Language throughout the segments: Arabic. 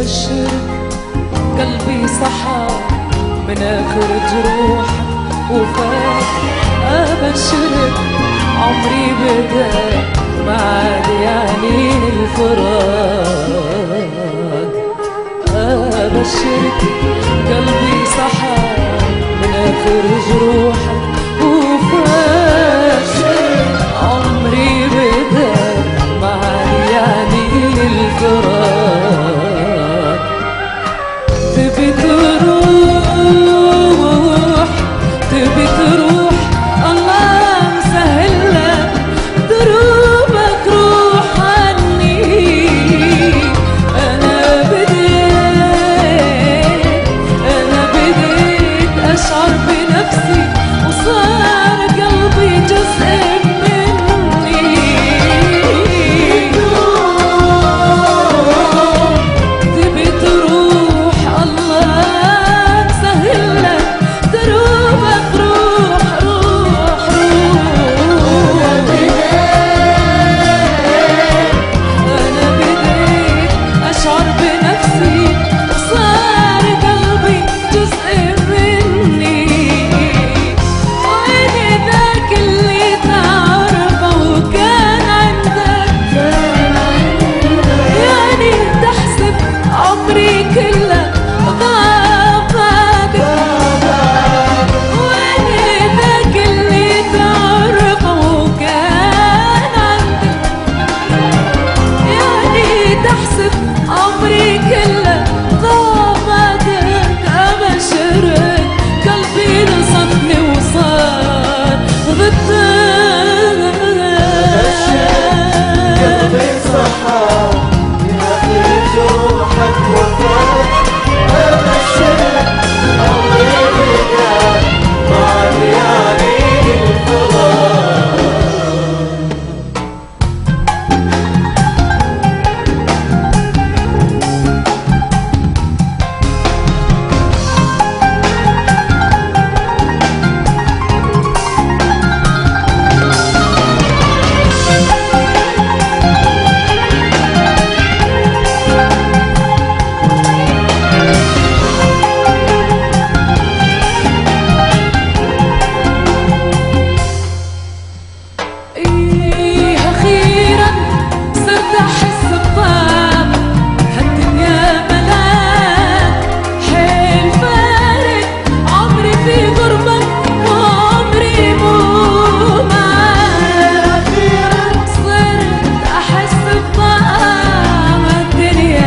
أبشرك قلبي صحى من آخر جروح وفات. أبشرك عمري بدا ما عاد يعني الفراق. أبشرك قلبي صحى من آخر جروح وفات. عمري بدا ما عاد يعني الفراق. تبي تروح تبي تروح الله مسهل لك دروبك روح عني. أنا بديت أشعر بنفسي وصار قلبي جزء مني. تبي تروح الله مسهل لك دروبك روح روح روح. أنا بديت أشعر بنفسي وصار قلبي جزء مني. وين ذاك اللي تعرفه وكان عندك يعني تحسب عمري كله غاب بعدك. وين ذاك اللي تعرفه وكان عندك يعني تحسب عمري كله غاب بعدك. أبشرك قلبي نصفني وصار ضدك. قلبي صحى من آخر جروحك وفات. أبشرك عمري بدا ما عاد يعني الفراق. إيه أخيراً صرت أحس بطعم هالدنيا ملاك. حيل فارق عمري في غربك وعمري مو معاك. صرت أحس بطعم هالدنيا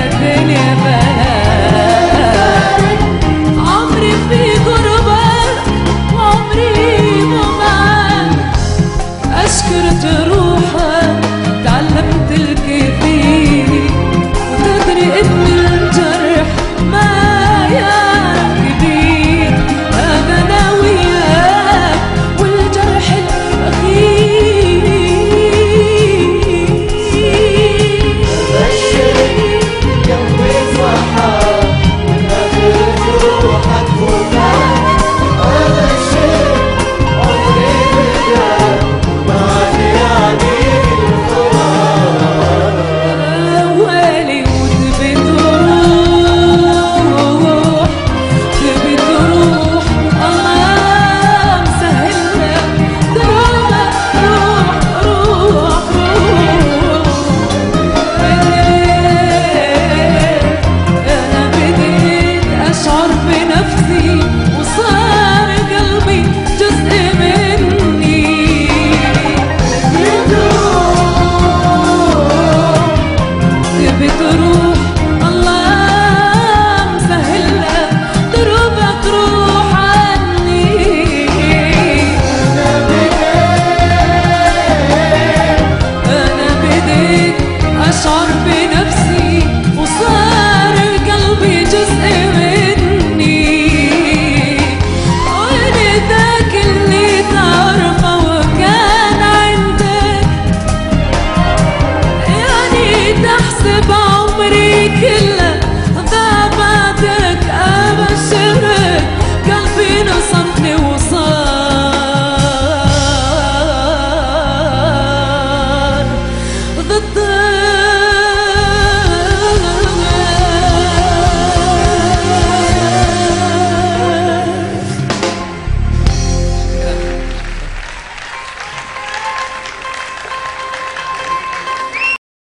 ملاك. عمري في غربك وعمري مو معاك. أشكر جروحك تعلمت الكثير وتدري إن الجرح ما يعرف كبير. أنا وياك والجرح الأخير. أبشرك قلبي صحى من آخر جروحك وفات. أبشرك عمري بدا ما عاد يعني الفراق. ويلي وتبي تروح تبي تروح الله مسهل لك دروبك روح روح روح. أنا بديت أشعر بنفسي وصار قلبي جزء مني. تبي تروح الله مسهل لك دروبك روح عني. أنا بديت أشعر